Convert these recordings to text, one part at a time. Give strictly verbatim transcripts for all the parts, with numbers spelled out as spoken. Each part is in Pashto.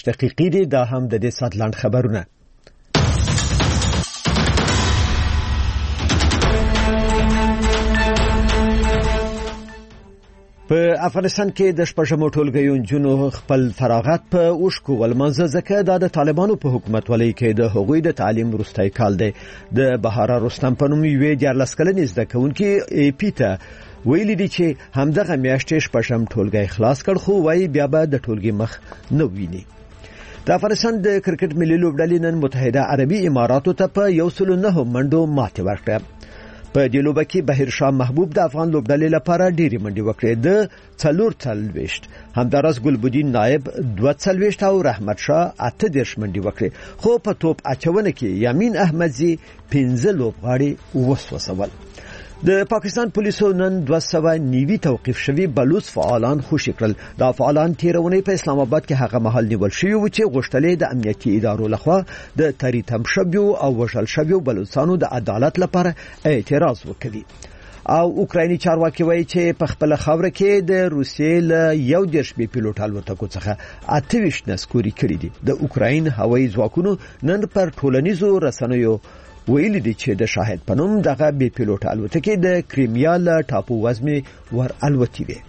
ویشت دقیقې دي. دا هم د دې ساعت لاند خبرونه. په افغانستان کې د شپږمو ټولګیو نجونو خپل فراغت په اوښکو ولمانځه، ځکه دا د طالبانو په حکومتولۍ کې د هغوی د تعلیم وروستی کال دی. د بهاره رستم په نوم یوې دیارلس کلنې زده کوونکې ای پي ته ویلي دي چې همدغه میاشتې شپږم ټولګی خلاص کړ، خو وایي بیا به د ټولګي مخ نه ویني. د افغانستان د کرکټ ملي لوبډلې نن متحده عربي اماراتو ته په یو سل نه منډو ماتې ورکړه. په دې لوبه کې بهیر شاه محبوب د افغان لوبډلې لپاره ډېری منډې وکړې. د څلور څلوېښت، همداراز ګلبدین نایب دوه څلوېښت او رحمت شاه اته دېرش منډې وکړې. خو په توپ اچونه کې یامین احمدزي پنځه لوبغاړي وسوسول. د پاکستان پولیسو نن دوه سوه نیوي توقیف شوي بلوچ فعالان خوشي کړل. دا فعالان تیرونې په اسلام آباد کې هغه محل نیول شوي و چې غوښتل د امنیتي ادارو لخوا د تریتم شویو او وژل شویو بلوچستانو د عدالت لپاره اعتراض وکړي. او اوکرایني چارواکي وایي چې په خپل خاوره کې د روسیې له یو دېرش بي پیلوټ الوتکو څخه اته ویشت نسکوري کړي دي. د اوکراین هوایي ځواکونو نن پر ټولنیزو رسنیو ویلي دي چې د شاهد په نوم دغه بي پیلوټ الوتکې د کریمیا له ټاپو وزمې ور الوتي وي.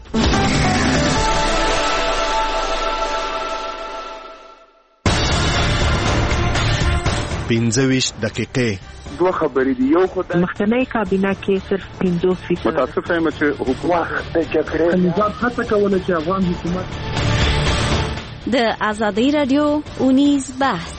پنځه ویشت دقیقې دوه خبرې دي. یو خو د مخکنی کابینه کې صرف پنځوس فیصد متاسفه یم چې حکومت د جګړې نظام هڅه کوله چې افغان حکومت د ازادي رادیو اونیز بحث.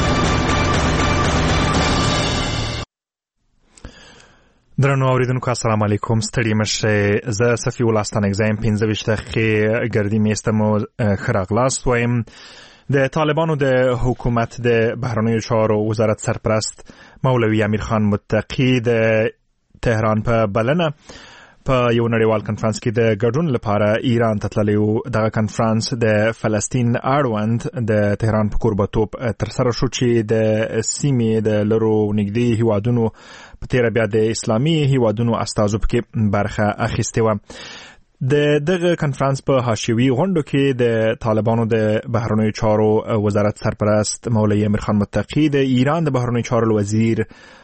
درنو اوریدونکو السلام علیکم. ستړي مشه. زه صفی الله ستانک زایم پنځه ویشت دقیقې ګردی میستمو خراغلاست وایم. د طالبانو د حکومت د بهرنیو چارو وزارت سرپرست مولوی امیر خان متقی د تهران په بلنه په یو نړیوال کنفرانس کې د ګډون لپاره ایران ته تللی و. دغه کنفرانس د فلسطین اړوند د تهران په کوربه‌توب ترسره شو چې د سیمې د لرو نږدې هیوادونو په تیره بیا د اسلامي هیوادونو استازو پکې برخه اخیستې وه. د دغه کنفرانس په حاشیوي غونډو کې د طالبانو د بهرنیو چارو وزارت سرپرست مولوی امیر خان متقی، د ایران د بهرنیو چارو وزیر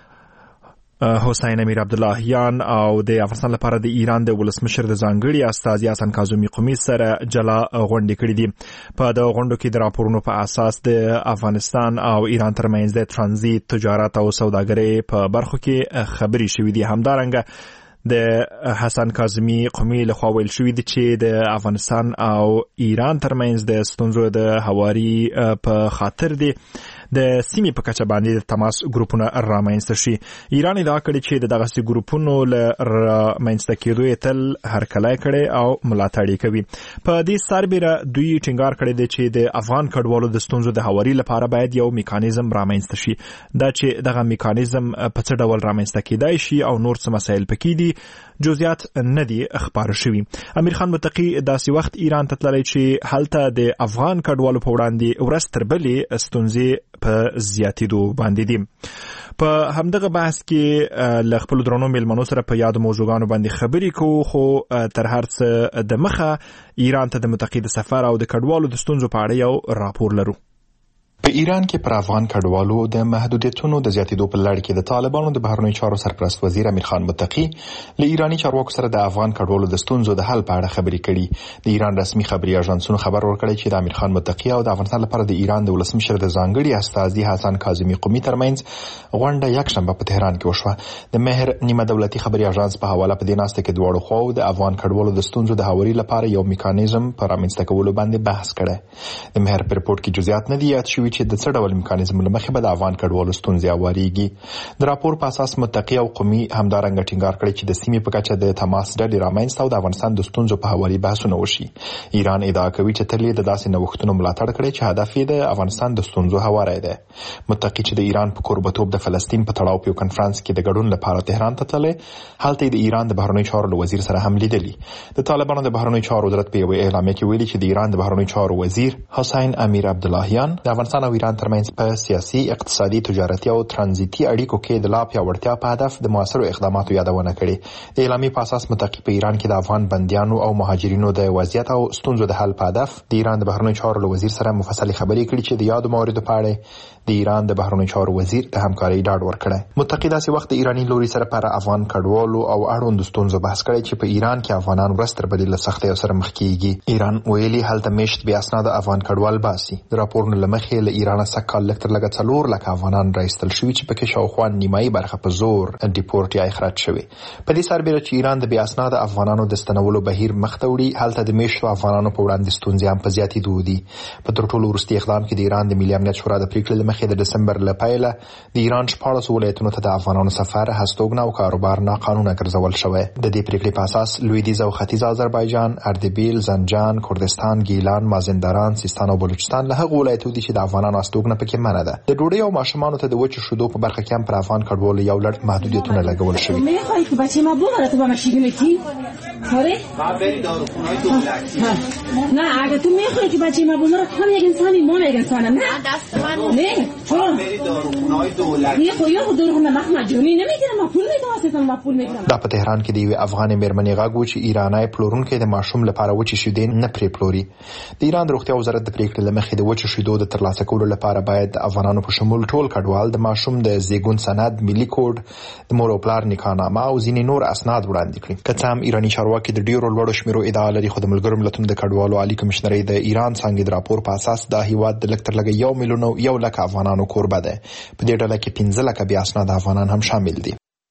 حسین امیر عبداللهیان او د افغانستان لپاره د ایران د ولسمشر د ځانګړي استازي حسن کاظمي قومي سره جلا غونډې کړې دي. په دغه غونډو کې د راپورونو په اساس د افغانستان او ایران ترمنځ د ترانزیت، تجارت او سوداګرۍ په برخو کې خبرې شوې دي. همدارنګه د حسن کاظمي قومي لخوا ویل شوې دي چې د افغانستان او ایران ترمنځ د ستونزو د هواري په خاطر دي د سیمې په کچه باندې د تماس ګروپونه رامنځته شي. ایران ادعا کړې چې د دغسې ګروپونو له رامنځته کېدو یې تل هرکلی کړی او ملاتړ یې کوي. په دې سربیره دوی ټینګار کړی دی چې د افغان کډوالو د ستونزو د هواري لپاره باید یو میکانیزم رامنځته شي. دا چې دغه میکانیزم په څه ډول رامنځته کېدای شي او نور څه مسایل پکې دي جزئیات نه دي خبر شوي. امیر خان متقی داسې وخت ایران ته تللی چې هلته د افغان کډوالو په وړاندې ورځ تر بلې ستونزې په زیاتېدو باندې دي. په همدغه بحث کې له خپلو درنو میلمنو سره په یادو موضوعګانو باندې خبرې کوو، خو تر هر څه د مخه ایران ته د متقی د سفر او د کډوالو د ستونزو په اړه یو راپور لرو. په ایران کې پر افغان کډوالو د محدودیتونو د زیاتېدو په لړ کې د طالبانو د بهرنیو چارو سرپرست وزیر امیر خان متقی له ایرانی چارواکو سره د افغان کډوالو د ستونزو د حل په اړه خبرې کړي. د ایران رسمي خبري اژانسونو خبر ورکړی چې د امیر خان متقی او د افغانستان لپاره د ایران د ولسمشر د ځانګړي استازي حسن کاظمي قومي ترمنځ غونډه یکشنبه په تهران کې وشوه. د مهر نیمه دولتي خبري اژانس په حواله په دې ناسته کې دواړو خواو د افغان کډوالو د ستونزو د هواري لپاره یو میکانیزم پر رامنځته کولو باندې بحث کړی. د مهر په رپورټ کې جزئیات نه دي یاد شوي چې د څه ډول میکانیزم لمخې به د افغان کډوالو ستونزې هواریږي. د راپور په اساس متقی او قومي همدارنګه ټینګار کړی چې د سیمې په کچه د تماس ډلې رامنځته او د افغانستان د ستونزو په هواري بحثونه وشي. ایران ادعا کوي چې تل یې د داسې نوښتونو ملاتړ کړی چې هدف یې د افغانستان د ستونزو هواری دی. متقی چې د ایران په کوربه‌توب د فلسطین په تړاو په کنفرانس کې د ګډون لپاره تهران ته تللی، هلته د ایران د بهرنیو چارو له وزیر سره هم لیدلی. د طالبانو د بهرنیو چارو وزارت په یوه اعلامیه کې ویلي چې د ایران د بهرنیو چارو وزیر حسین امیر عبداللهیان د افغانستان افغانستان او ایران ترمنځ په سیاسي، اقتصادي، تجارتي او ترانزیتي اړیکو کې د لا پیاوړتیا په هدف د موثرو اقداماتو یادونه کړې. د اعلامیې په اساس متقي په ایران کې د افغان بندیانو او مهاجرینو د وضعیت او ستونزو د حل په هدف د ایران د بهرنیو چارو وزیر سره مفصلي خبرې کړې چې د یادو مواردو په اړه د ایران د بهرنیو چارو وزیر د همکارۍ ډاډ ورکړی. متقي داسې وخت د ایرانی لوري سره پر افغان کډوالو او اړوند ستونزو بحث کړی چې په ایران کې افغانان ورځ تر بلې له سختیو سره مخ کیږي. ایران ویلي هلته میشت بیا اسناد افغان کډوال باسي. د راپورونو له مخې له ایران څخه کال لږ تر لږه څلور لکه افغانان راایستل شوي چې پکې شاوخوا نیمایي برخه په زور ډیپورټ یا اخراج شوي. په دې سربېره چې ایران د بیا اسناد افغانانو د ستنولو بهیر مخ ته وړي، هلته د میشتو افغانانو په وړاندې ستونزې هم په زیاتېدو دي. په تر ټولو وروستي اقدام کې د ایران د ملي امنیت شورا د پریکړې له مخې د ډسمبر له پیله د ایران شپاړس ولایتونو ته د افغانانو سفر، هستوګنه او کاروبار ناقانونه ګرځول شوی. د دې پریکړې په اساس لویدیځ او ختیځ آذربایجان، اردبیل، زنجان، کردستان، گیلان، مازندران، سیستان او بلوچستان له هغو ولایتونو دي چې د افغانانو هستوګنه پکې منع ده. د ډوډۍ او ماشومانو ته د وچو شیدو په برخه کې هم پر افغان کډوالو یو لړ محدودیتونه لګول شوي. میخوای که بچه ما ببره تو با مشیگی میتی؟ آره؟ بری داروخونه‌های دولتی. نه اگه تو میخوای که بچه ما ببره هم یک انسانی ما یک انسانم. نه دست من نه چون بری داروخونه‌های دولتی. یه خو یه خو داروخونه مخ مجانی نمیگیرم، ما پول میدم واسه ما پول میگیرم. دا په تهران کې د یو افغان میرمنې غږ و چې ایرانی پلورونکو د ماشوم لپاره وچې شیدې نه پرې پلوري. د ایران د روغتیا وزارت د پریکړې له مخې د وچو شیدو د ترلاسه کولو لپاره باید د افغانانو په شمول ټول کډوال د ماشوم د زیږون سند، ملي کوډ، د مور او پلار نکاحنامه او ځینې نور اسناد وړاندې کړي. که څه هم ایرانی چارواکي د ډیرو لوړو شمیرو ادعا لري، خو د ملګرو ملتونو د کډوالو عالی کمشنرۍ د ایران څنګه د راپور په اساس دا هیواد د لږ تر لږه یو میلیون او یو لک افغانانو کوربه ده. په دې ډله کې پنځه لک بیا اسناد افغانان هم شامل دي.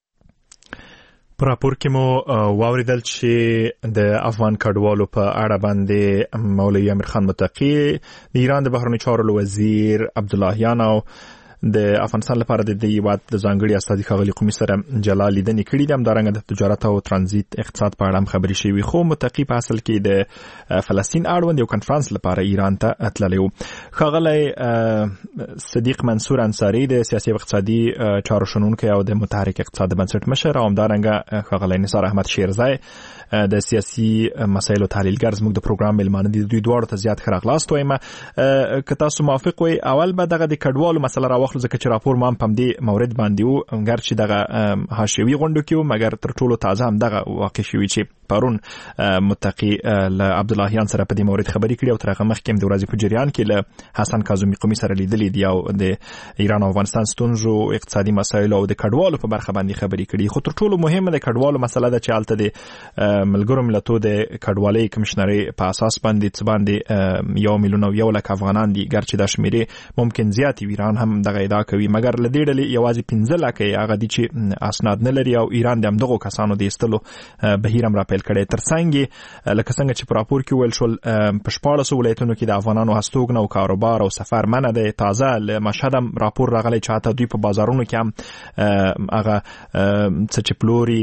په راپور کې مو واوریدل چې د افغان کډوالو په اړه باندې مولوي امیر خان متقي د ایران د بهرنیو چارو وزیر عبداللهیان او د افغانستان لپاره د دې هیواد د ځانګړي استازي ښاغلي قومي سره جلا لیدنې کړې دي. همدارنګه د تجارت او ترانزیت اقتصاد په اړه هم خبرې شوي. خو متقي په اصل کې د فلسطین اړوند یو کنفرانس لپاره ایران ته تللی و. ښاغلی صدیق منصور انصاري د سیاسي او اقتصادي چارو شنونکی او د متحرک اقتصاد بنسټ مشر، او همدارنګه ښاغلی نثار احمد شیرزی د سیاسي مسایلو تحلیلګر زموږ د پروګرام میلمانه دي. دوی دواړو ته زیات ښه راغلاست وایم. که تاسو موافق وئ، اول به دغه د کډوالو مسله راوخلو، ځکه چې راپور ما هم په دې مورد باندې و، مګر چې دغه حاشیوي غونډو کې و، مګر تر ټولو تازه هم دغه واقع شوي چې پرون متقي له عبداللهیان سره په دې مورد خبرې کړې او تر هغه مخکې هم د ورځې په جریان کې له حسن کاظمي قومي سره لیدلې دي او د ایران او افغانستان ستونزو، اقتصادي مسایلو او د کډوالو په برخه باندې خبرې کړې. خو تر ټولو مهمه د کډوالو مسله ده چې هلته د ملګرو ملتونو د کډوالۍ کمشنرۍ په اساس باندې څه باندې یو میلیون او یو لک افغانان دي، ګرچې دا شمیرې ممکن زیاتې وي. ایران هم دغه ادعا کوي، مګر له دې ډلې یوازې پنځه لکه هغه دي چې اسناد نه لري او ایران د همدغو کسانو د ایستلو بهیر هم راپیل کړی. ترڅنګ لکه څنګه چې په راپور کې ویل شول، په شپاړسو ولایتونو کې د افغانانو هستوګنه او کاروبار او سفر منع دی. تازه له مشهد هم راپور راغلی چې حتی دوی په بازارونو کې هم هغه څه چې پلوري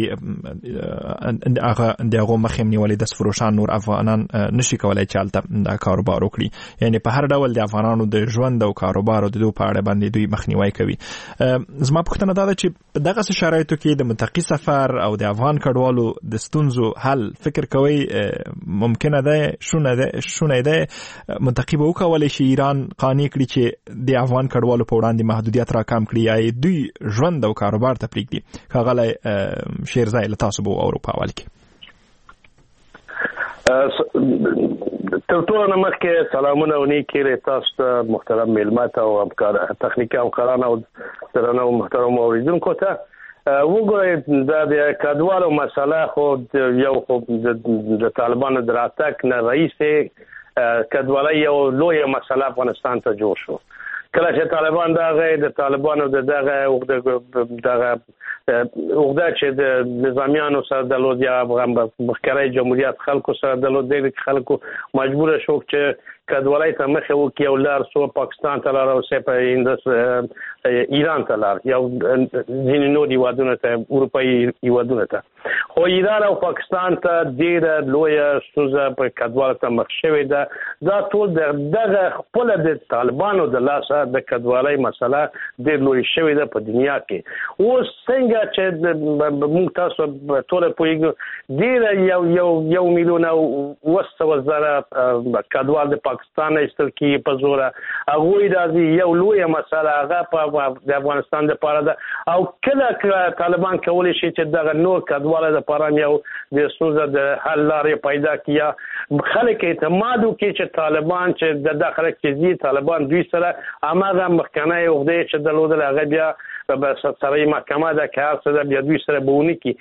هغه د هغو مخې نیولې، دست فروشان نور افغانان نشي کولی چې هلته دا کاروبار وکړي. یعنې په هر ډول د افغانانو د ژوند او کاروبار او د دوی په اړه باندې دوی مخنیوی کوي. زما پوښتنه دا ده چې په دغسې شرایطو کې د متقي سفر او د افغان کډوالو د ستونزو حل فکر کوئ ممکنه ده، شونه ده شونه ده متقي به وکولی شي ایران قانع کړي چې د افغان کډوالو په وړاندې محدودیت را کم کړي یا دوی ژوند او کاروبار ته پرېږدي؟ ښاغلی شیرزی له تاسو به وورو په اول کې. تر ټولو نه مخکې سلامونه او نیکې تاسو ته، محترم میلمه ته او همکار تخنیکي همکاران او درنو محترم اوریدونکو ته. وګورئ دا د کډوالو مسله خو یو خو د طالبانو د راتګ نه راهیسې کډوالۍ یو لویه مسله افغانستان ته جوړ شو. کله چې طالبان دغه د طالبانو د دغه دغه اوږده چې د نظامیانو سره درلود یا مخکري جمهوریت خلکو سره درلود، د خلکو مجبور شو چې کډوالۍ ته مخه وکړي او لار سو پاکستان ته لار او سه په هندس ایران ته لار یا ځینې نور هیوادونو ته، اروپایي هیوادونو ته. خو ایران او پاکستان ته ډېره لویه ستونزه په کډوالو ته مخ شوې ده. دا ټول دغه خپله د طالبانو د لاسه د کډوالۍ مسله ډېر لوی شوې ده په دنیا کې. اوس څنګه چې موږ تاسو ټول پوهېږو ډېره یو یو یو میلیون او اوه سوه زره کډوال د پاکستان پاکستان ایستل کی په زور هغه راځي یو لوی مسله هغه په د افغانستان لپاره ده او کله طالبان کولی شي چې دغه نور کډواله د لپاره یو د سوزه د حل لارې پیدا کیا خلک اعتماد وکړي چې طالبان چې د داخله کې طالبان دوی سره اماغه مخکنه یو د چې د لودل هغه بیا په سره محکمه ده که هر څه ده بیا دوی سره بهونی کی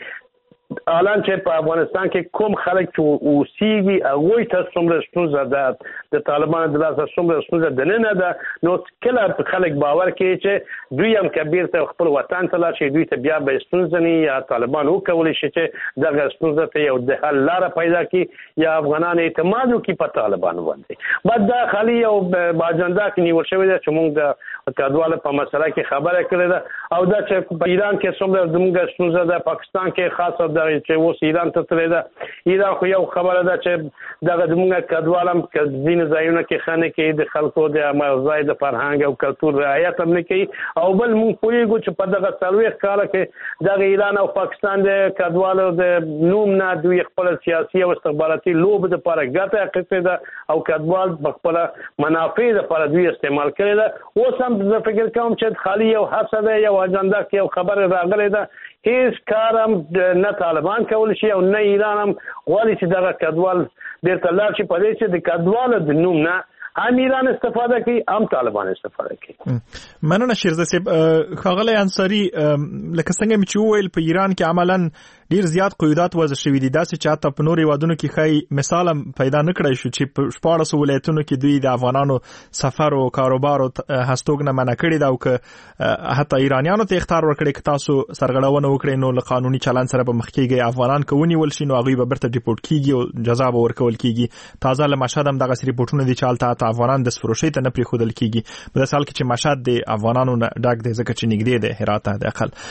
الان چې په افغانستان کې کوم خلک چې اوسېږي هغوی ته څومره ستونزه ده د طالبانو د لاسه څومره ستونزه دننه ده نو کله خلک باور کوي چې دوی هم که بیرته خپل وطن ته لاړ شي دوی ته بیا به ستونزه نه یا طالبان وکولی شي چې دغه ستونزه ته یو د حل لاره پیدا کړي یا افغانان اعتماد وکړي په طالبانو باندې بعد دا خالي یو باجنده کې نیول شوی ده چې موږ د کډواله په مسله کې خبره کړې ده او دا چې په ایران کې څومره زموږ ستونزه ده پاکستان کې خاصه ده چې اوس ایران ته تللی ده ایران خو یو خبره ده چې دغه زموږ کډوال هم که ځینې ځایونه کې ښه نه کوي د خلکو د ځای د فرهنګ او کلتور رعایت هم نه کوي او بل موږ پوهېږو چې په دغه څلوېښت کاله کې دغه ایران او پاکستان د کډوالو د نوم نه دوی خپله سیاسي او استخباراتي لوبې دپاره ګټه اخیستې ده او کډوال په خپله منافع دپاره دوی استعمال کړې ده اوس هم زه فکر کوم چې خالي یو هڅه ده یو اجنډا کې یو خبره راغلې ده هیڅ کار هم نه طالبان کولی شي او نه ایران هم غواړي چې دغه کډوال بیرته لاړ شي په دې چې د کډوالو د نوم نه هم ایران استفاده کوي هم طالبان استفاده کوي. مننه شیرزه صاحب. ښاغلی انصاري لکه څنګه مې چې وویل په ایران کې عملاً ډیر زیات قیودات وضع شوي دي داسې چې حتی په نورو هیوادونو کې ښایي مثال هم پیدا نه کړی شو چې په شپاړسو ولایتونو کې دوی د افغانانو سفر او کاروبار او هستوګنه منع کړې ده او که حتی ایرانیانو ته اخطار ورکړی که تاسو سرغړونه وکړئ نو له قانوني چلند سره به مخ کېږئ افغانان که ونیول شي نو هغوی به بیرته ډیپورټ کېږي او جزا به ورکول کېږي. تازه له مشهد هم دغسې ریپورټونه دي چې هلته حتی افغانان د سفروشۍ ته نه پرېښودل کېږي په داسې حال کې چې مشهد د افغانانو نه ډک دی ځکه چې نږدې دی هرات ته د اقل.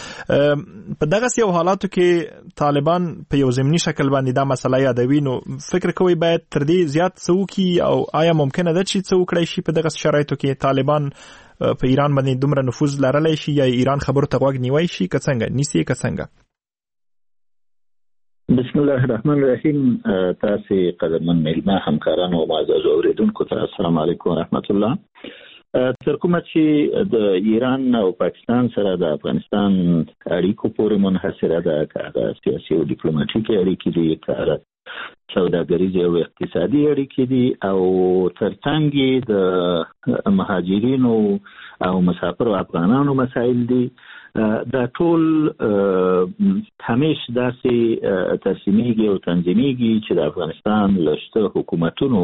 په دغسې یو حالاتو کې طالبان په یو ضمني شکل باندې دا مسله یادوي نو فکر کوئ باید تر دې زیات څه وکړي او آیا ممکنه ده چې څه وکړی شي په دغسې شرایطو کې طالبان په ایران باندې دومره نفوذ لرلی شي یا ایران خبرو ته غوږ نیوی شي که څنګه نیسي که څنګه؟ بسم الله الرحمن الرحیم. تاسې قدرمن میلمه همکارانو او معززو اوریدونکو ته السلام علیکم ورحمت الله. تر کومه چې د ایران او پاکستان سره د افغانستان اړیکو پورې منحصره ده که هغه سیاسي او ډیپلوماټیکې اړیکې دي که هغه سوداګریزې او اقتصادي اړیکې دي او تر څنګ یې د مهاجرینو او مسافرو افغانانو مسایل دي دا ټول همیش داسې ترسیمیږي او تنظیمیږي چې د افغانستان له شته حکومتونو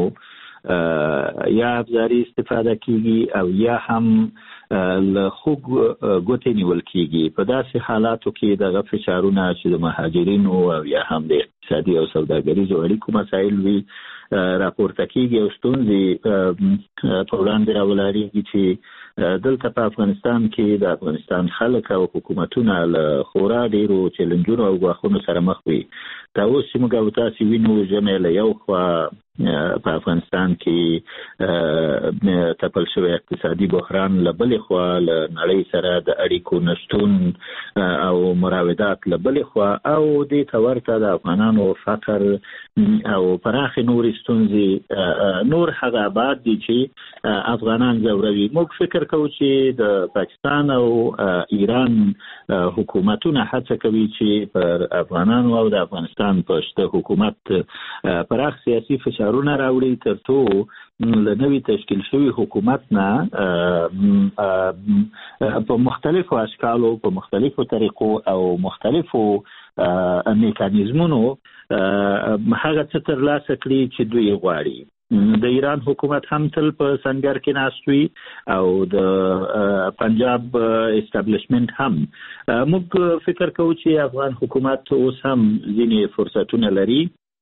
یا ابزاري استفاده کیږي او یا هم له خوږ ګوتې نیول کیږي. په داسې حالاتو کې دغه فشارونه چې د مهاجرینو او یا هم د اقتصادي او سوداګریزو اړیکو مسایل وي راپورته کیږي او ستونزې په وړاندې راولاړېږي چې دلته په افغانستان کې د افغانستان خلک او حکومتونه له خورا ډیرو چیلنجونو او ګواښونو سره مخ وي. دا اوس چې موږ او تاسې وینو ژمی له یو خوا په افغانستان کې تپل شوی اقتصادي بحران له بلې خوا له نړۍ سره د اړیکو نشتون او مراودات له بلې خوا او دې ته ورته د افغانانو فقر او پراخې نورې ستونزې نور هغه ابعاد دي چې افغانان ځوروي. موږ فکر کوو چې د پاکستان او ایران حکومتونه هڅه کوي چې پر افغانانو او د افغانستان په شته حکومت پراخ سیاسي فشارونه راوړي تر څو له نوي تشکیل شوي حکومت نه په مختلفو اشکالو په مختلفو طریقو او مختلفو میکانیزمونو هغه څه ترلاسه کړي چې دوی غواړي. د ایران حکومت هم تل په سنګر کې ناست وي او د پنجاب اسټابلیشمنت هم. موږ فکر کوو چې افغان حکومت اوس هم ځینې فرصتونه لري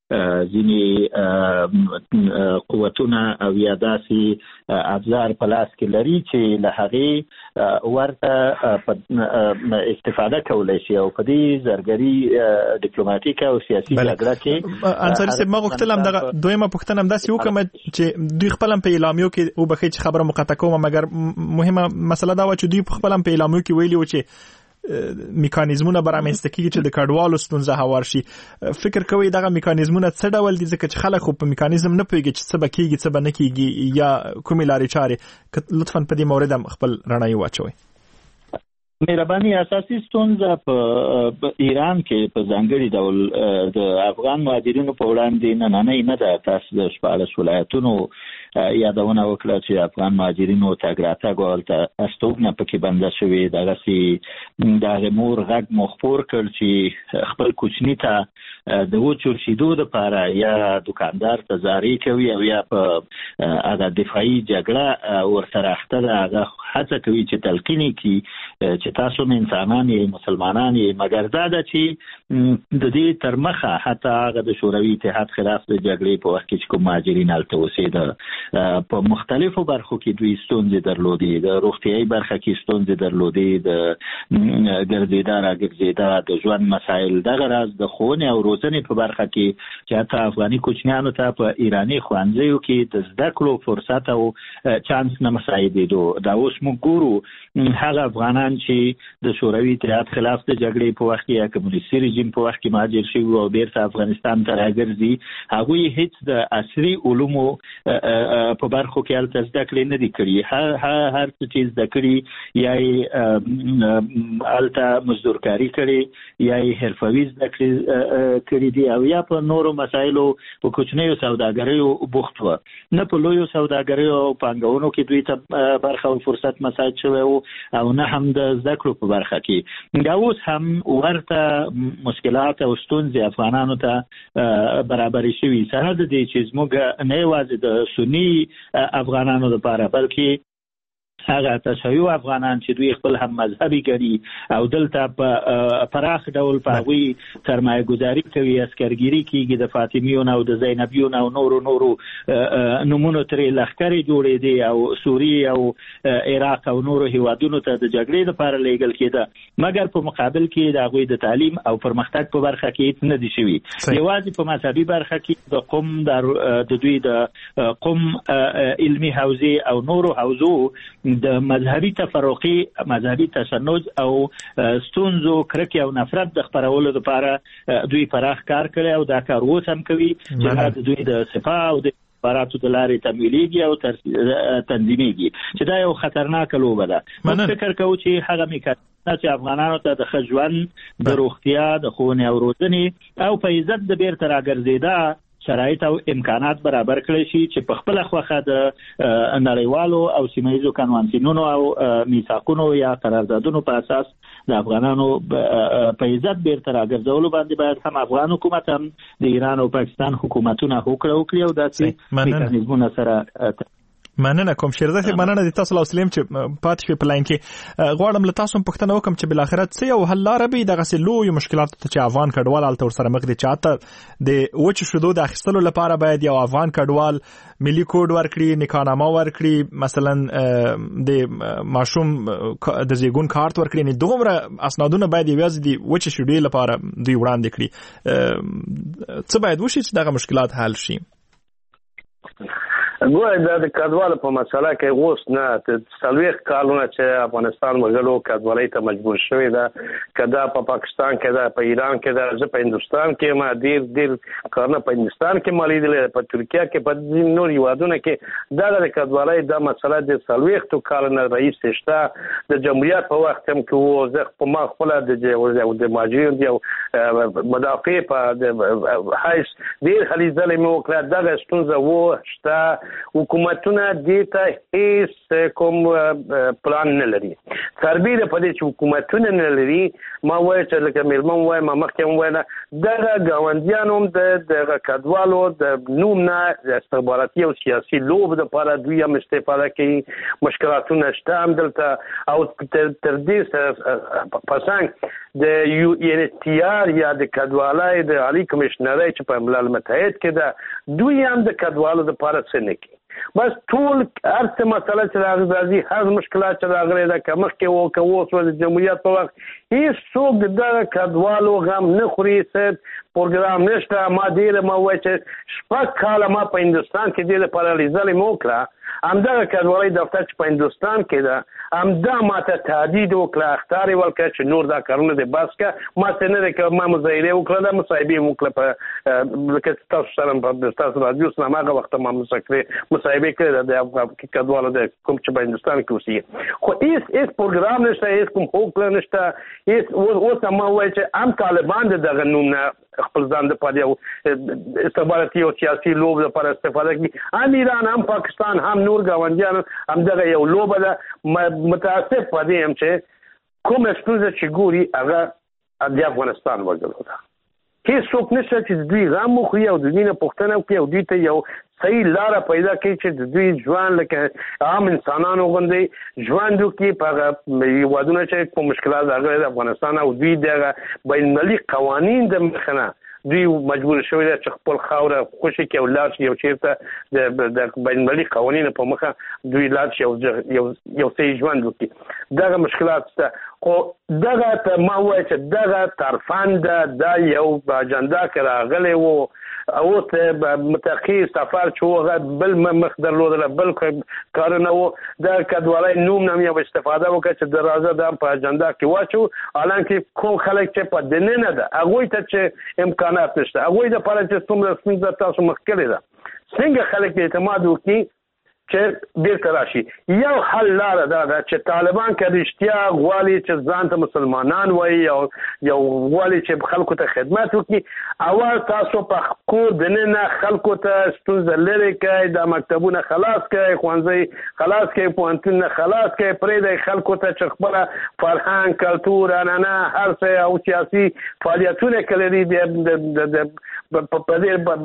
ځینې قوتونه او یا داسې ابزار په لاس کې لري چې له هغې ورته استفاده کولی شي او په دې زرګري ډیپلوماټیک او سیاسي جګړه کې. انصاري صاحب ما غوښتل همدغه دویمه پوښتنه هم داسې وکړم چې دوی خپل هم په اعلامیو کې وبښئ چې خبره مقطع کوم مګر مهمه مسله دا وه چې دوی خپل هم په اعلامیو کې ویلي و چې میکانیزمونه برامنځته کیږي چې د کډوالو ستونزه هوار شي. فکر کوي دغه میکانیزمونه څه ډول دي ځکه چې خلک خو په میکانیزم نه پوهیږي چې څه به کیږي څه به نه کیږي یا کومې لارې چارې لطفاً په دې مورد هم خپل رڼایي واچوئ. مهرباني اساسي ستونزه په ایران کې په ځانګړي ډول د افغان مهاجرینو په وړاندې نننۍ نه ده. تاسو د شپاړس ولایتونو یادونه وکړه چې افغان مهاجرینو تګ راتګ ولته استوګنه پکې بنده شوې. دغسې د مور غږ مو خپور کړ چې خپل کوچني ته د وچو شیدو دپاره یا دکاندار ته زارۍ کوي او یا په هغه دفاعي جګړه ورسره اخته ده. هغه هڅه کوي چې تلقین کړي چې تاسو هم انسانان یې مسلمانان یې، مګر دا ده چې د دې تر مخه حتی هغه د شوروي اتحاد خلاف د جګړې په وخت کې چې کوم مهاجرین هلته اوسېده په مختلفو برخو کې دوی ستونزې درلودې. د روغتیایي برخه کې ستونزې درلودې، د ګرځېدا راګرځېدا، د ژوند مسایل، دغه راز د ښوونې او روزنې په برخه کې چې حتی افغاني کوچنیانو ته په ایراني ښوونځیو کې د زده کړو فرصت او چانس نه مساعدېدو. دا اوس موږ ګورو هغه افغانان چې د شوروي اتحاد خلاف د جګړې په وخت کې یا کمونیستي رژیم په وخت کې مهاجر شوي او بیرته افغانستان ته راګرځي، هغوی هیڅ د عصري علومو په برخو کې هلته زده کړې نه دي کړي. هر هر څه چې زده کړي یا یې هلته مزدورکاري کړې یا یې حرفوي زده کړې کړي دي او یا په نورو مسایلو په کوچنیو سوداګریو بوخت وه. نه په لویو سوداګریو او پانګونو کې دوی ته برخه او فرصت مساعد شوی او نه هم د زده کړو په برخه کې. دا اوس هم ورته مشکلات او ستونزې افغانانو ته برابرې شوي، سره د دې چې زموږ نه یوازې د سني افغانانو لپاره بلکې هغه تشیع افغانان چې دوی خپل هم مذهبي ګڼي او دلته په پراخ ډول په هغوی سرمایه ګذاري کوي، عسکرګیري کېږي، د فاطمیون او د زینبیون او نورو نورو نومونو ترې لښکرې جوړېدې او سوریې او عراق او نورو هیوادونو ته د جګړې لپاره لیږل کېده، مګر په مقابل کې د هغوی د تعلیم او پرمختګ په برخه کې هېڅ نه دي شوي. یوازې په مذهبي برخه کې د قم د دوی د قم علمي حوزې او نورو حوزو د مذهبي تفرقي، مذهبي تشنج او ستونزو، کرکې او نفرت د خپرولو لپاره دوی پراخ کار کړی او دا کار اوس هم کوي چې دوی د سپاه او د مخابراتو د لارې تمویلېږي او تنظیمېږي، چې دا یو خطرناکه لوبه ده. موږ فکر کوو چې هغه میکانیزمونه چې افغانانو ته د ښه ژوند، د روغتیا، د ښوونې او روزنې او په عزت د بیرته راګرځېدا شرایط او امکانات برابر کړی شي چې په خپله خوښه د نړیوالو او سیمه ییزو کنوانسیونونو او میثاقونو یا قراردادونو په اساس د افغانانو په عزت بیرته راګرځولو باندې باید هم افغان حکومت هم د ایران او پاکستان حکومتونه هوکړه وکړي او داسې میکانیزمونه سره. مننه کوم شیرزاد صاحب، مننه د تاسو لاسلیم چې پاتې شوي په لاین کې. غواړم له تاسو پوښتنه وکړم چې بالاخره څه یو حل لاره به دغسې لویو مشکلاتو ته چې افغان کډوال هلته ورسره مخ دي، چې حتی د وچو شیدو د اخیستلو لپاره باید یو افغان کډوال ملي کوډ ورکړي، نکاحنامه ورکړي، مثلا د ماشوم د زیږون کارت ورکړي، دومره اسنادونه باید یوازې د وچې شیدې لپاره دوی وړاندې کړي. څه باید وشي چې دغه مشکلات حل شي؟ ګوره دا د کډوالو په مسله کې اوس نه د څلوېښت کالونه چې افغانستان وګړو کډوالۍ ته مجبور شوی ده، که دا په پاکستان کې ده، په ایران کې ده، زه په هندوستان کې ما ډېر ډېر کارونه په هندوستان کې ما لیدلي، په ترکیه کې، په ځینو نور هېوادونو کې دغه د کډوالۍ دا مسله د څلوېښتو کالو نه راهیسې شته. د جمهوریت په وخت هم کې و، زه په ما خپله د مهاجرینو د مدافع په حیث ډېر هلې ځلې مې وکړه. دغه ستونزه و شته، حکومتونه دې ته هیڅ کوم پلان نه لري. سربیره په دې چې حکومتونه نه لري، ما وایي چې لکه مېرمن وایم، ما مخکې هم ویله، دغه ګاونډیان هم د دغه کډوالو د نوم نه استخباراتي او سیاسي لوب دپاره دوی هم استفاده کوي. مشکلاتونه شته هم دلته او تر دې سره په څنګ د یو ان ایچ سی آر یا د کډوالۍ د عالي کمیشنرۍ چې په ملل متحد کې ده، دوی هم د کډوالو دپاره څه نه کوي. بس ټول هر څه مسله چې راځي، هر مشکلات چې راغلی ده، که مخکې و که اوس و د جمهوریت په وخت، هېڅوک د دغه کډوالو غم نه خوري، څه پروګرام نشته. ما ډېره ما وایي چې شپږ کاله ما په هندوستان کې دې لپاره هلې ځلې مې وکړه همدغه کډوالۍ دفتر چې په هندوستان کې ده همدا ماته تهدید وکړه اخطار یې ورکړه چې نور دا کارونه دې بس کړه ما څه نه دی که ما مظاهرې وکړه دا مصاحبې مې وکړه په لکه ستاسو سره په ستاسو رادیو سره هماغه وخت ما مصاحبې کړې ده د کډوالو د کوم چې په هندوستان کې اوسېږي خو هېڅ هېڅ پروګرام نشته هېڅ کوم حقوق نشته هېڅ اوس هم ما ووایي چې هم طالبان د دغه نوم نه خپل ځان دپاره یو استخباراتي او سیاسي لوب دپاره استفاده کوي هم ایران هم پاکستان هم نور ګاونډیان همدغه یو لوبه ده متاسف په دې یم چې کومه ستونزه چې ګوري هغه د افغانستان وګړو ده هېڅوک نشته چې د دوی غم وخوري او د دوی نه پوښتنه وکړي او دوی ته یو صحیح لاره پیدا کړي چې د دوی ژوند لکه عام انسانانو غوندې ژوند وکړي په هغه هېوادونه چې کوم مشکلات راغلي د افغانستان او دوی دغه بین المللي قوانین د مخه نه دوی مجبور شوي دي چې خپل خاوره خوشي کړي او لاړ شي یو چېرته د بین المللي قوانینو په مخه دوی لاړ شي یو یو صحیح ژوند وکړي دغه مشکلات شته خو دغه ته ما ووایه چې دغه طرفان ده دا یو په اجنډا کې راغلی و اوس متقي سفر چې هغه بل مخ درلودله بل کارونه و د کډوالۍ نوم نه یو استفاده وکړه چې د راځه دا په اجنډا کې واچو حالانکه کوم خلک چې په دننه ده هغوی ته چې امکانات نشته هغوی دپاره چې څومره ستونزه تاسو مخ کړې ده څنګه خلک اعتماد وکړي چې بیرته راشي یو حل لاره دا ده چې طالبان که رښتیا غواړي چې ځان ته مسلمانان وایي او یو غواړي چې خلکو ته خدمت وکړي اول تاسو په کور دننه خلکو ته ستونزه لرې کړئ دا مکتبونه خلاص کړئ ښوونځی خلاص کړئ پوهنتونونه خلاص کړئ پرېږدئ خلکو ته چې خپله فرهنګ کلتور عنعنه هر څه او سیاسي فعالیتونه کړي دي په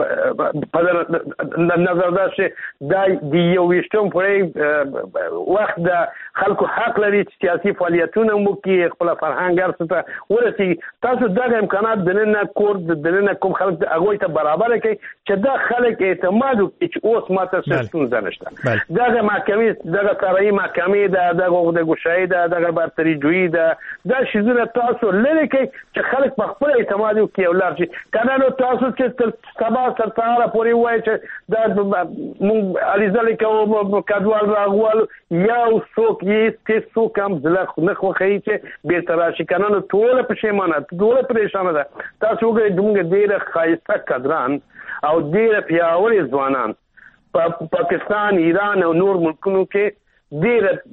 دې نظر دا چې دا د یو ویشتم پړۍ وخت د خلکو حق لري چې سیاسي فعالیتونه وکړي خپل فرهنګ هر څه ته ورسېږي تاسو دغه امکانات دننه کور دننه کوم خلک هغوی ته برابره کړئ چې دا خلک اعتماد وکړي چې اوس ماته څه ستونزه نشته دغه محکمې دغه فرعي محکمې ده دغه د ګوشایي ده دغه برتري جویي ده دا شیزونه تاسو لرې کړئ چې خلک په خپل اعتماد وکړي او لاړ شي که نه نو تاسو چې سبا تر سهاره پورې ووایي چې دا مونږ علیزه کوو کډوال راغوالو یو څوک یې هېڅ څوک هم زړه نه خوښوي چې بیرته راشي که نه نو ټوله پښیمانه ټوله پریشانه ده تاسو وګورئ زموږ ډېره ښایسته کدران او ډېره پیاوړي ځوانان په پاکستان ایران او نور ملکونو کې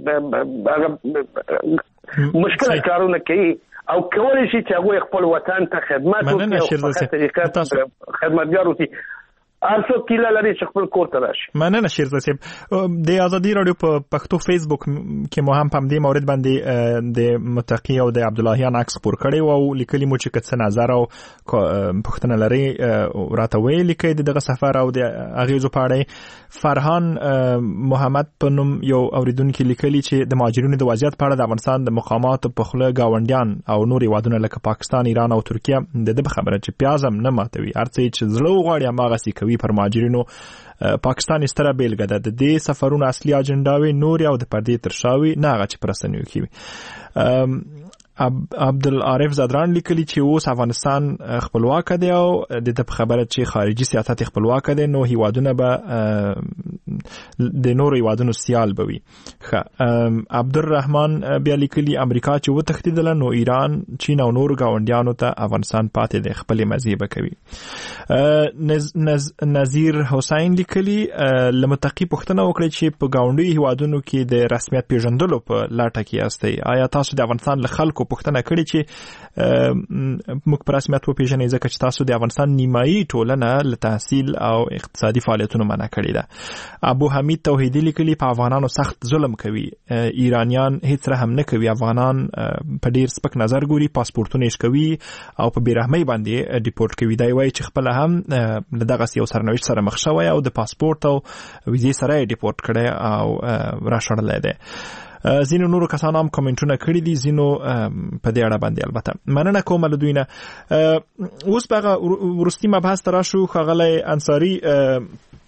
ډېره مشکله کارونه کوي او کولی شي چې هغوی خپل وطن ته خدمت وکړي او په ښه طریقه خدمتګار اوسي هر څوک کیله لري چې خپل کور ته راشي. مننه شیرزاد صاحب د ازادي رادیو په پښتو فیسبوک کې مو هم په دې مورید باندې د متقی او د عبداللهیان عکس خپور کړی او لیکلي مو چې څه نظر او پوښتنه لري راته ویلي کې دغه سفر او د اغیزو په اړه فرهان محمد په نوم یو اوریدونکو لیکلي چې د مهاجرینو د وضعیت په اړه د افغانستان د مقامات په خله گاونډیان او نور هیوادونه لکه پاکستان ایران او ترکیه د دې خبره چې پیازم نه ماتوي هرڅه چې زړه وغواړي هغه سي پر مهاجرینو پاکستان ستره بیلګه ده د دې سفرونو اصلي اجنډاوي نور او د پردې ترشاوي نه هغه چې پرسنیو کی عبدالعارف زادران لیکلی چې اوس افغانستان خپلواک دی او د خبره چې خارجي سیاست خپلواک دی نو هیوادونه به د نور هیوادونو سیال بوي. عبدالرحمن بیا لیکلی امریکا چې و تهدیدله نو ایران چین او نور گاونډیانو ته افغانستان پاتې دی خپل مزي بکوي. نز نز نذیر حسین لیکلی لمتقی پښتنه وکړي چې په گاونډي هیوادونو کې د رسمیت پیژندلو په لاټه کې استي آیا تاسو د افغانستان له خلکو پښتنه کړي چې موږ په رسمیت وپیژنئ ځکه چې تاسو د افغانستان نیمایي ټولنه له تحصیل او اقتصادي فعالیتونو منع کړې ده. ابو حمید توحیدی لیکلي په افغانانو سخت ظلم کوي ایرانیان هیڅ رحم نه کوي افغانان په ډیر سپک نظر ګوري پاسپورتونه یې کوي او په بیرحمۍ باندې ډیپورټ کوي دا وایي چې خپل هم دغه یو سرنوشت سره مخ شوی او د پاسپورت او ویزې سره ډیپورټ کړي او راشړلې ده. زینو نورو کسانو هم کومنټونه کړي دي زینو په دې اړه باندې البته مننه کوم له دوی نه. اوس هغه ورستي مبحث تر شو خغلی انصاری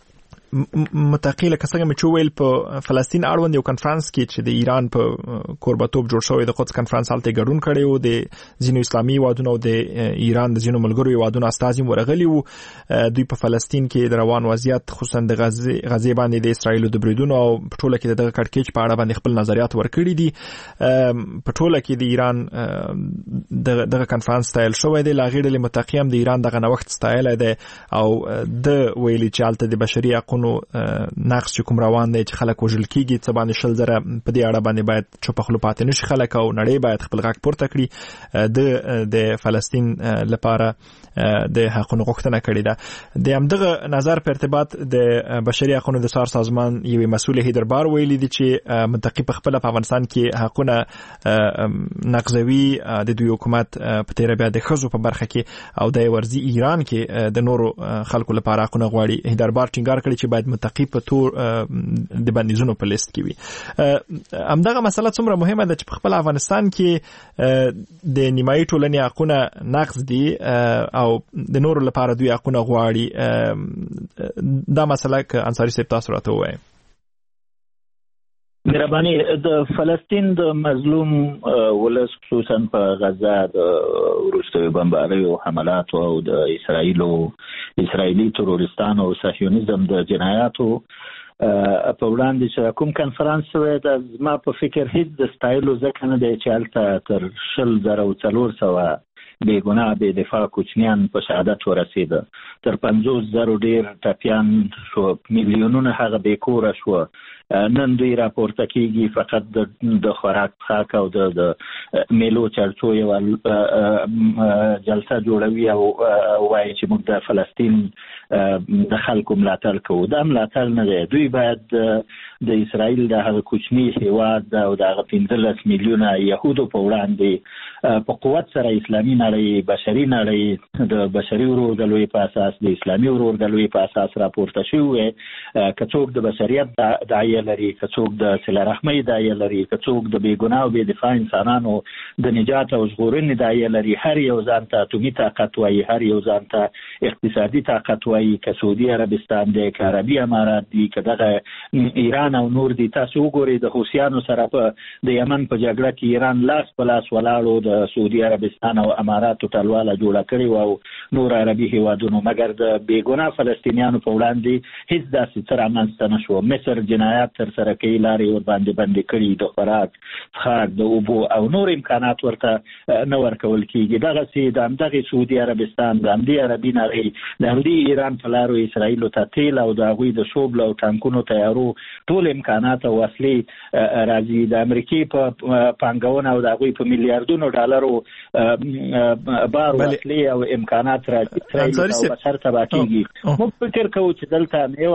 متقیله کسانه مې چویل په فلسطین اړوند یو کانفرنس کې چې د ایران په کوربتوب جوړ شوی د قدس کانفرنس حالت ګډون کړي وو د ځینو اسلامي وادونو او د ایران د ځینو ملګرو وادونو استازي ورغلي وو دوی په فلسطین کې د روان وضعیت خصوصا د غزه غزه باندې د اسرایل د بریدونو او په ټوله کې د کړکېچ په اړه باندې خپل نظریات ورکړي دي په ټوله کې د ایران دغه کانفرنس ستایل شوی دی لاغېړل متقیم د ایران دغه نوښت ستایل دی او د ویلي چې حالت د بشري حقوقو نقص چې کوم روان دی چې خلک وژل کیږي څه باندې شل زره په دې اړه باندې باید چوپ خلو پاتې نشي خلک او نړۍ باید خپل غږ پورته کړي د د فلسطین لپاره د حقوقو غوښتنه کړې ده د همدغه نظر په ارتباط د بشري حقوقو د سار سازمان یو مسؤل هیدربار ویلي دی چې منطقي په خپل په افغانستان کې حقوقونه نقضوي د دوی حکومت په تیر بیا د خزو په برخه کې او د ورزي ایران کې د نورو خلکو لپاره حقوقونه غواړي هیدربار ټینګار کړی چې باید متقی په تور د بندیزونو په لیست کې وي همدغه مسله څومره مهمه ده چې په خپل افغانستان کې د نیمایي ټولنې حقوقونه نقض دي او د نورو لپاره دوی حقوقونه غواړي دا مسله که انصاری صاحب تاسو راته ووایي مهرباني د فلسطین د مظلوم ولس خصوصا په غزه د وروستیو بمباریو حملات او د اسرایل او اسرایلی تروریستانو او صهیونیزم د جنایاتو په وړاندې چې کوم کنفرانس وې د ما په فکر هیڅ د ستایلو ځکه نه دی چې هلته تر شل زره او څلور سوه بې ګناه بې دفاع کوچنیان په شهادت ورسېده تر پنځوس زرو ډېر ټپیان شو میلیونونه هغه بې کوره شوه نن دوی راپورته کیږي فقط د خوراک څښاک او د میلو چرچو یو جلسه جوړوي او وایي چې موږ د فلسطین د خلکو ملاتړ کوو دا ملاتړ نه دی دوی باید د اسرائیل د هغه کوچني هیواد او د هغه پنځلس میلیونه یهودو په وړاندې په قوت سره اسلامي نړۍ بشري نړۍ د بشري ورورګلوۍ په اساس د اسلامي ورورګلوۍ په اساس راپورته شوی که څوک د بشریت داعیه لري که څوک د صله رحمۍ داعیه لري که څوک د بې ګناه او بې دفاع انسانانو د نجات او ژغورنې داعیه لري هر یو ځان ته اتومي طاقت وایي هر یو ځان ته اقتصادي طاقت وایي که سعودي عربستان دی که عربي امارات دي که دغه ایران او نور دي تاسو وګورئ د حوثیانو سره په د یمن په جګړه کې ایران لاس په لاس ولاړو د سعودي عربستان او اماراتو ټلواله جوړه کړې او نور عربي هیوادونو مګر د بې ګناه فلسطینیانو په وړاندې هیڅ داسې څه رامنځته نه شو مصر جنایات تر سره کوي لارې ور باندې بندې کړي د خوراک څښاک د اوبو او نور امکانات ورته نه ورکول کېږي دغسې د همدغې سعودي عربستان د همدې عربي نړۍ د همدې ایران په لارو اسرائیلو ته تیل او د هغوی د شوبلو او ټانکونو تیارو ټول امکانات او وسلې راځي د امریکې په پانګونه او د هغوی په میلیاردونو ډالرو بار وسلې او امکانات راځي اسرائیل او بشر تباه کېږي موږ فکر کوو چې دلته نه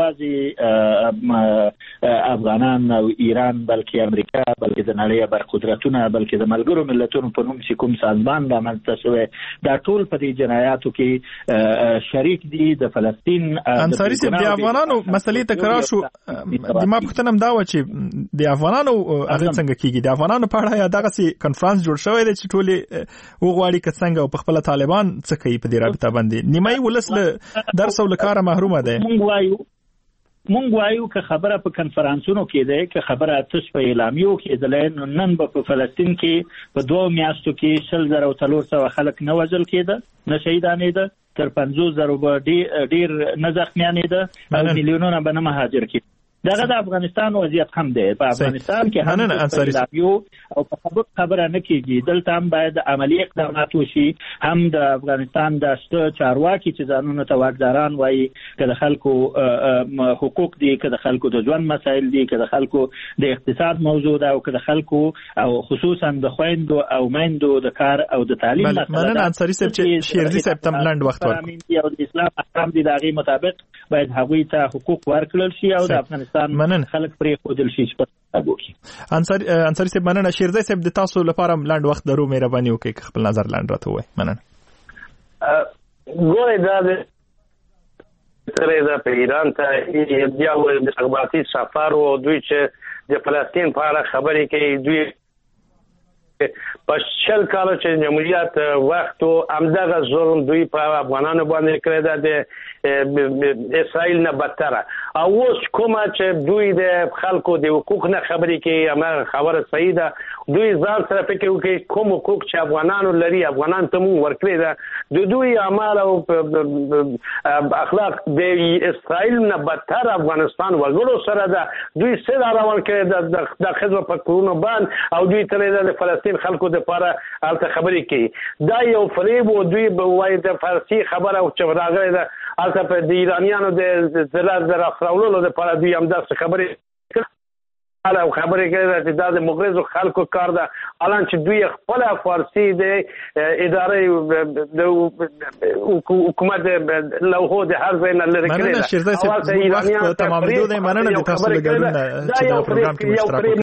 یوازې افغانان او ایران بلکې امریکا بلکې د نړۍ برقدرتونه بلکې د ملګرو ملتونو په نوم چې کوم سازمان رامنځته شوی دا ټول په دې جنایاتو کې شریک دي د فلسطین انصاری صاحب د افغانانو مسلې تکرار شو د ما پوښتنه دا و چې د افغانانو هغه څنګه کېږي د افغانانو په اړه یا دغه کانفرنس جوړ شوی دی چې ټول وغواړي که څنګه په خپل طالبان څه کوي په دې رابطه باندې نیمایي ولس له درس او له کاره محرومه ده مونږ وایو مونږ وایو که خبره په کنفرانسونو کې ده که خبره تاسو په اعلامیو کې ده نن په فلسطین کې په دوه میاشتو کې شل زره او څلور سوه خلک نه وژل کېده نه شهیدانېده تر پنځوس زره به ډېر نه زخمیانېده او میلیونونه به نه مهاجر کېده دغه د افغانستان وضعیت هم دی په افغانستان کې هم اعلامیو او په خبره خبره نه کېږي دلته هم باید عملي اقدامات وشي هم د افغانستان د شته چارواکي چې ځانونه ته واکداران وایي که د خلکو حقوق دي که د خلکو د ژوند مسایل دي که د خلکو د اقتصاد موضوع ده او که د خلکو او خصوصا د خویندو او میندو د کار او د تعلیم مننه انصاری صاحب چې شیرزي صاحب تم لنډ وخت ورکړي او د اسلام احکام دي د هغې مطابق باید هغوی ته حقوق ورکړل شي او د افغانستان منن خلک پرې خودل شي چې انصاری انصاری صاحب مننه شیرزي صاحب د تاسو لپاره لاند وخت درو مهرباني وکړئ خپل نظر لاند راته وای مننه ګورې دا د ترې دا په ایران ته بیا و د اخباراتي سفر او دوی چې د فلسطین په اړه خبرې کوي دوی په شل کال چې جمهوریت وخت او همدغه ظلم دوی په افغانانو باندې کړی دا د اسرائیل نه بدتره او اوس کومه چې دوی د خلکو د حقوق نه خبرې کوي هغه خبره صحیح ده دوی ځان سره فکر کوي کوم حقوق چې افغانانو لري افغانان ته مو ورکړي ده د دوی اعمال او اخلاق د اسرائیل نه بدتر افغانستان وګړو سره ده دوی سره روان کړي د خدمت په کورونو باندې او دوی ترې د فلسطین خلکو د لپاره الته خبرې کوي دا یو فریب او دوی به وایي د فارسی خبره او چې راغلی ده الته په د ایرانیانو د زلال در افراولولو د لپاره دوی هم داسې خبرې او خبرې کوي چې دا د مغرضو خلکو کار ده الان چې دوی خپل فارسی د ادارې د حکومت لوحو د هر ځای نه لري کړی مننه شیرزای صاحب وخت تمامېدو دی مننه د تاسو لګړون چې دا پروګرام کې مشترک